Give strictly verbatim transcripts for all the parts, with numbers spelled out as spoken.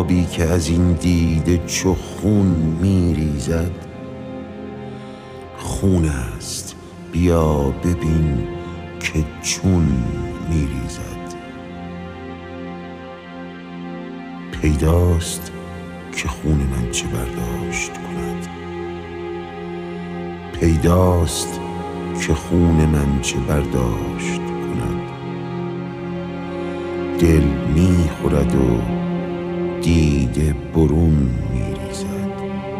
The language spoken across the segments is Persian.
آبی که از این دیده چو خون میریزد خون است، بیا ببین که چون میریزد. پیداست که خون من چه برداشت کند، پیداست که خون من چه برداشت کند. دل میخورد و دیده برون میریزد،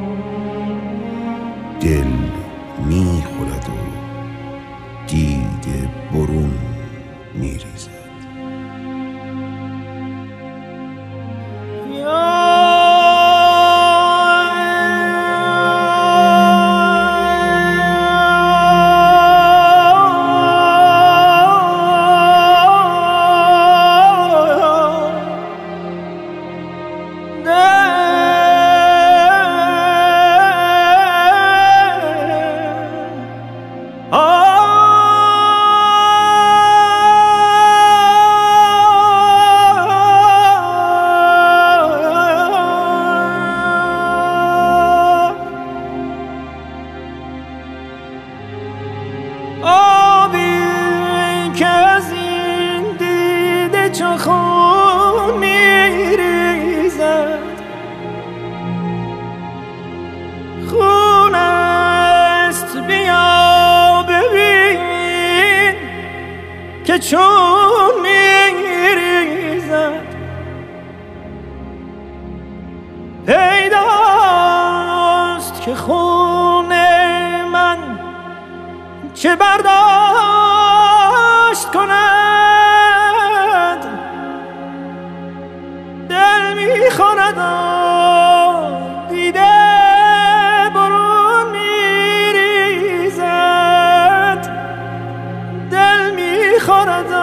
دل میخورد و دیده برون میریزد. چو خون میریزد خون است، بیا ببین که چون میریزد. پیداست که خون من چه برداشت کند، میخواند دیده برون میریزد، دل میخواند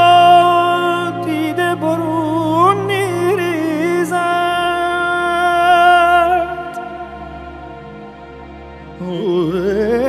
دیده برون میریزد.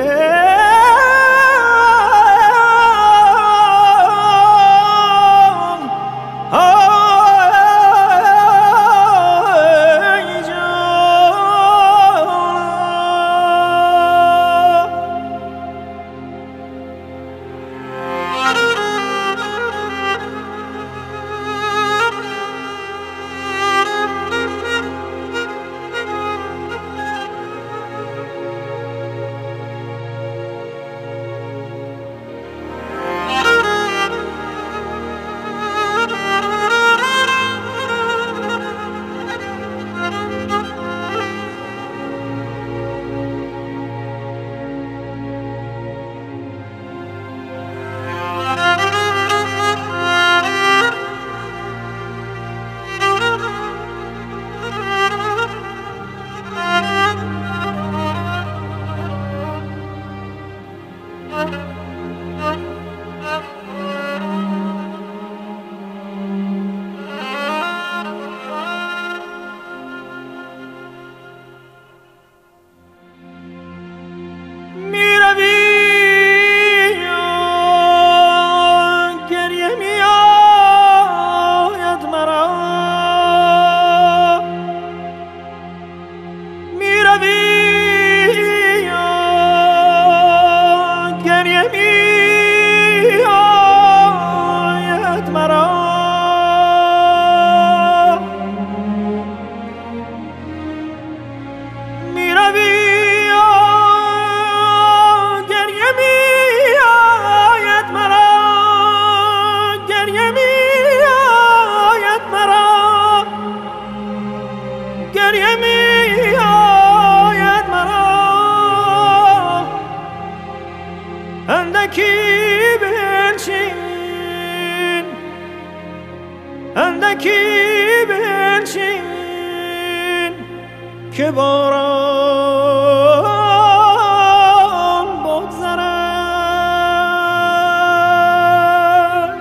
اندکی بنشین، اندکی بنشین که باران بگذرد.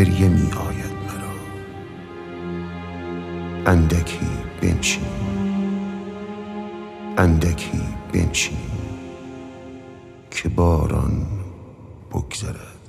گریه می آید مرا. اندکی بنشین، اندکی بنشین که باران بگذرد.